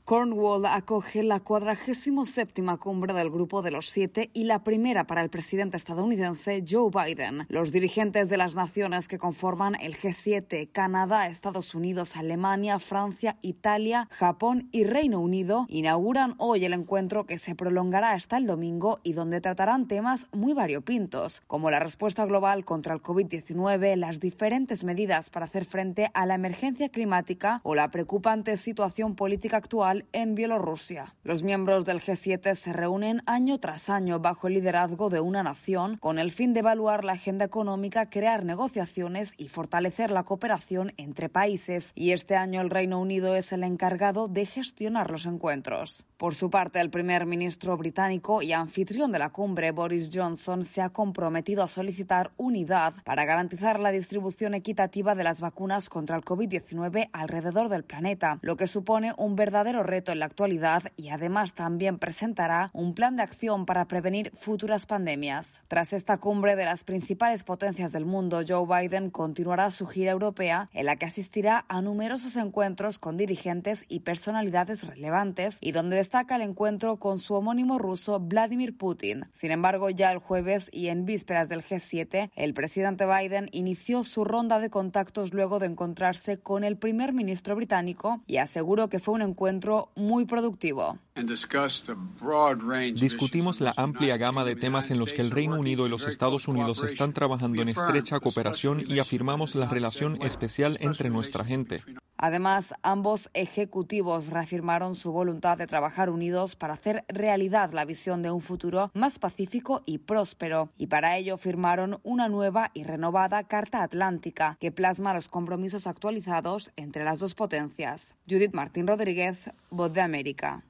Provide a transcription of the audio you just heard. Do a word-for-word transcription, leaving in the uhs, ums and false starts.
Cornwall acoge la cuadragésimo séptima cumbre del Grupo de los Siete y la primera para el presidente estadounidense Joe Biden. Los dirigentes de las naciones que conforman el G siete, Canadá, Estados Unidos, Alemania, Francia, Italia, Japón y Reino Unido, inauguran hoy el encuentro que se prolongará hasta el domingo y donde tratarán temas muy variopintos, como la respuesta global contra el covid diecinueve, las diferentes medidas para hacer frente a la emergencia climática o la preocupante situación política actual en Bielorrusia. Los miembros del G siete se reúnen año tras año bajo el liderazgo de una nación con el fin de evaluar la agenda económica, crear negociaciones y fortalecer la cooperación entre países. Y este año el Reino Unido es el encargado de gestionar los encuentros. Por su parte, el primer ministro británico y anfitrión de la cumbre, Boris Johnson, se ha comprometido a solicitar unidad para garantizar la distribución equitativa de las vacunas contra el covid diecinueve alrededor del planeta, lo que supone un verdadero reto en la actualidad, y además también presentará un plan de acción para prevenir futuras pandemias. Tras esta cumbre de las principales potencias del mundo, Joe Biden continuará su gira europea, en la que asistirá a numerosos encuentros con dirigentes y personalidades relevantes y donde destaca el encuentro con su homónimo ruso Vladimir Putin. Sin embargo, ya el jueves y en vísperas del G siete, el presidente Biden inició su ronda de contactos luego de encontrarse con el primer ministro británico y aseguró que fue un encuentro muy productivo. Discutimos la amplia gama de temas en los que el Reino Unido y los Estados Unidos están trabajando en estrecha cooperación y afirmamos la relación especial entre nuestra gente. Además, ambos ejecutivos reafirmaron su voluntad de trabajar unidos para hacer realidad la visión de un futuro más pacífico y próspero, y para ello firmaron una nueva y renovada Carta Atlántica que plasma los compromisos actualizados entre las dos potencias. Judith Martín Rodríguez, Voz de América.